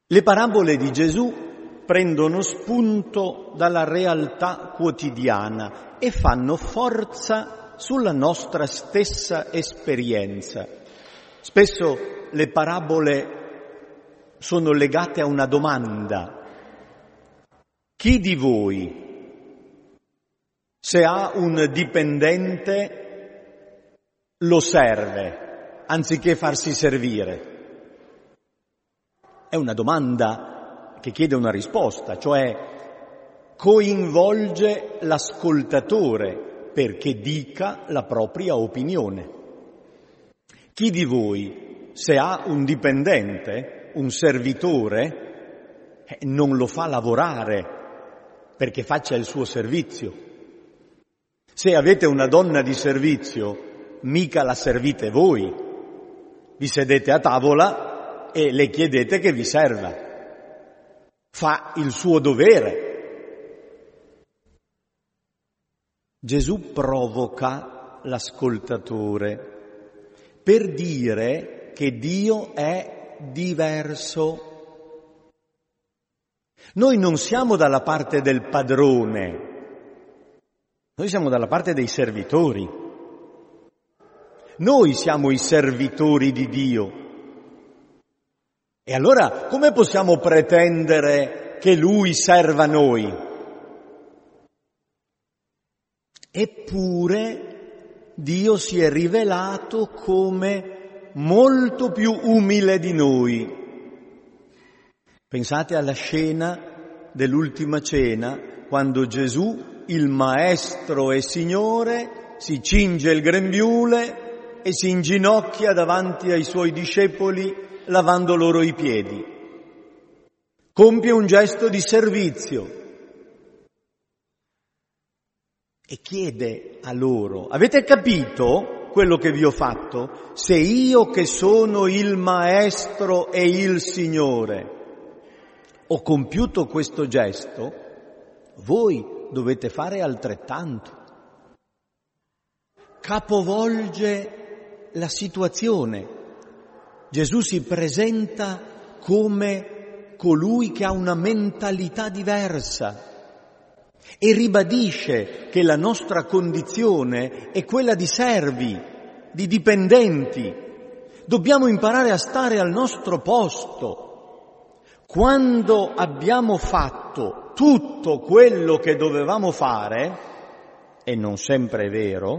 Le parabole di Gesù prendono spunto dalla realtà quotidiana e fanno forza sulla nostra stessa esperienza. Spesso le parabole sono legate a una domanda. Chi di voi, se ha un dipendente, lo serve anziché farsi servire? È una domanda che chiede una risposta, cioè coinvolge l'ascoltatore perché dica la propria opinione. Chi di voi, se ha un dipendente, un servitore, non lo fa lavorare perché faccia il suo servizio? Se avete una donna di servizio, mica la servite voi. Vi sedete a tavola e le chiedete che vi serva. Fa il suo dovere. Gesù provoca l'ascoltatore per dire che Dio è diverso. Noi non siamo dalla parte del padrone, noi siamo dalla parte dei servitori. Noi siamo i servitori di Dio. E allora come possiamo pretendere che Lui serva noi? Eppure Dio si è rivelato come molto più umile di noi. Pensate alla scena dell'ultima cena, quando Gesù, il Maestro e Signore, si cinge il grembiule e si inginocchia davanti ai Suoi discepoli lavando loro i piedi. Compie un gesto di servizio e chiede a loro: avete capito quello che vi ho fatto? Se io, che sono il Maestro e il Signore, ho compiuto questo gesto, voi dovete fare altrettanto. Capovolge la situazione. Gesù si presenta come colui che ha una mentalità diversa e ribadisce che la nostra condizione è quella di servi, di dipendenti. Dobbiamo imparare a stare al nostro posto. Quando abbiamo fatto tutto quello che dovevamo fare, e non sempre è vero,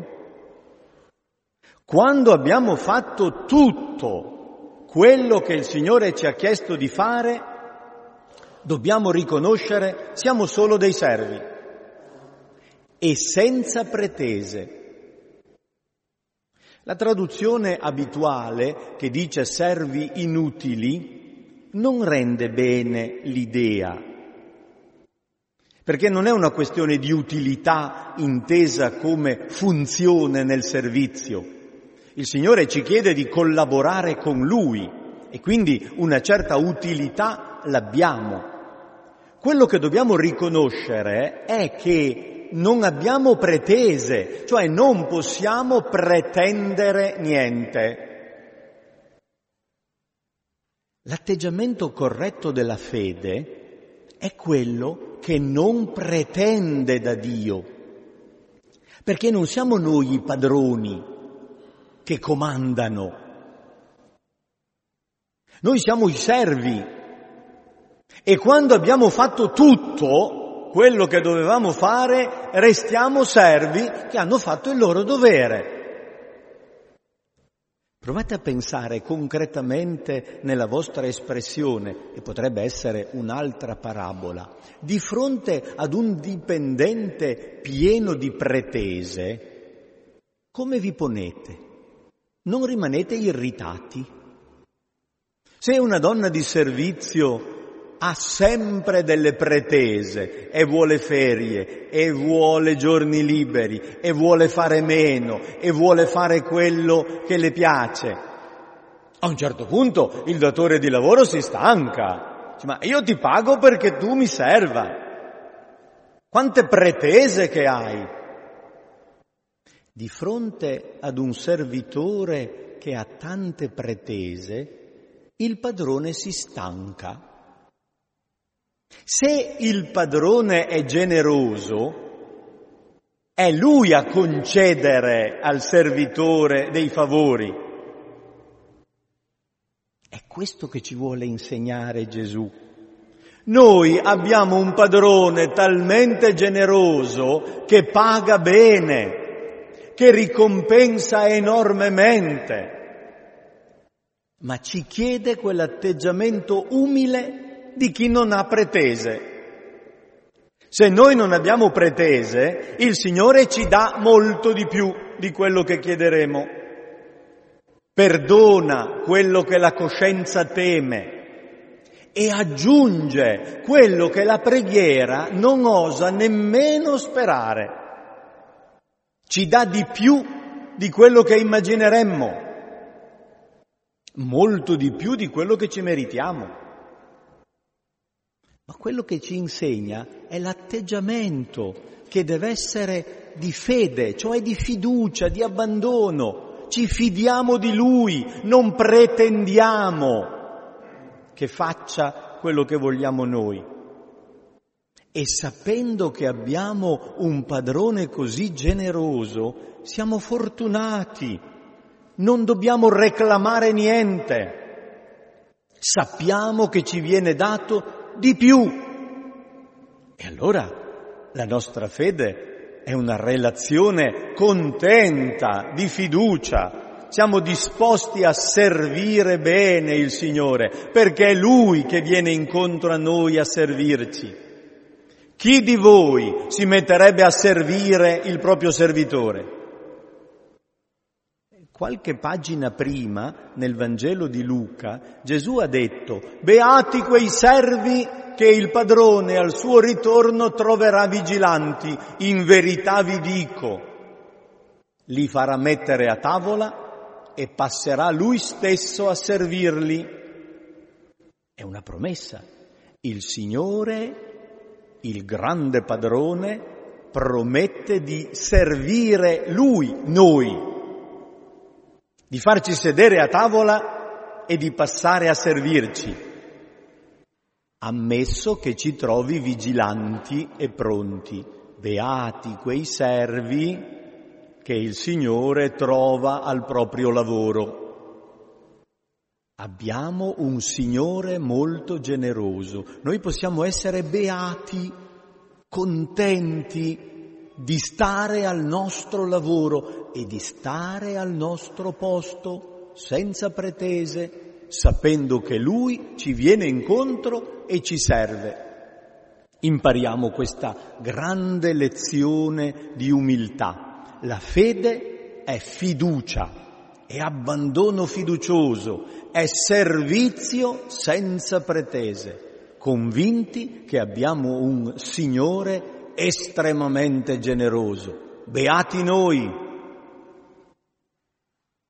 quando abbiamo fatto tutto quello che il Signore ci ha chiesto di fare, dobbiamo riconoscere siamo solo dei servi e senza pretese. La traduzione abituale che dice servi inutili non rende bene l'idea, perché non è una questione di utilità intesa come funzione nel servizio. Il Signore ci chiede di collaborare con Lui e quindi una certa utilità l'abbiamo. Quello che dobbiamo riconoscere è che non abbiamo pretese, cioè non possiamo pretendere niente. L'atteggiamento corretto della fede è quello che non pretende da Dio, perché non siamo noi i padroni che comandano. Noi siamo i servi e quando abbiamo fatto tutto quello che dovevamo fare, restiamo servi che hanno fatto il loro dovere. Provate a pensare concretamente nella vostra espressione, e potrebbe essere un'altra parabola, di fronte ad un dipendente pieno di pretese, come vi ponete? Non rimanete irritati? Se una donna di servizio ha sempre delle pretese e vuole ferie e vuole giorni liberi e vuole fare meno e vuole fare quello che le piace, a un certo punto il datore di lavoro si stanca. Dice, ma io ti pago perché tu mi serva. Quante pretese che hai! Di fronte ad un servitore che ha tante pretese, il padrone si stanca Se il padrone è generoso, è lui a concedere al servitore dei favori. È questo che ci vuole insegnare Gesù. Noi abbiamo un padrone talmente generoso che paga bene, che ricompensa enormemente, ma ci chiede quell'atteggiamento umile di chi non ha pretese. Se noi non abbiamo pretese, il Signore ci dà molto di più di quello che chiederemo. Perdona quello che la coscienza teme e aggiunge quello che la preghiera non osa nemmeno sperare. Ci dà di più di quello che immagineremmo, molto di più di quello che ci meritiamo. Ma quello che ci insegna è l'atteggiamento che deve essere di fede, cioè di fiducia, di abbandono. Ci fidiamo di Lui, non pretendiamo che faccia quello che vogliamo noi. E sapendo che abbiamo un padrone così generoso, siamo fortunati, non dobbiamo reclamare niente. Sappiamo che ci viene dato di più. E allora la nostra fede è una relazione contenta, di fiducia. Siamo disposti a servire bene il Signore, perché è Lui che viene incontro a noi a servirci. Chi di voi si metterebbe a servire il proprio servitore? Qualche pagina prima, nel Vangelo di Luca, Gesù ha detto: beati quei servi che il padrone al suo ritorno troverà vigilanti. In verità vi dico, li farà mettere a tavola e passerà lui stesso a servirli. È una promessa. Il Signore, il grande padrone, promette di servire Lui, noi, di farci sedere a tavola e di passare a servirci, ammesso che ci trovi vigilanti e pronti. Beati quei servi che il Signore trova al proprio lavoro. Abbiamo un Signore molto generoso. Noi possiamo essere beati, contenti di stare al nostro lavoro e di stare al nostro posto senza pretese, sapendo che Lui ci viene incontro e ci serve. Impariamo questa grande lezione di umiltà. La fede è fiducia, è abbandono fiducioso, è servizio senza pretese, convinti che abbiamo un Signore estremamente generoso. Beati noi!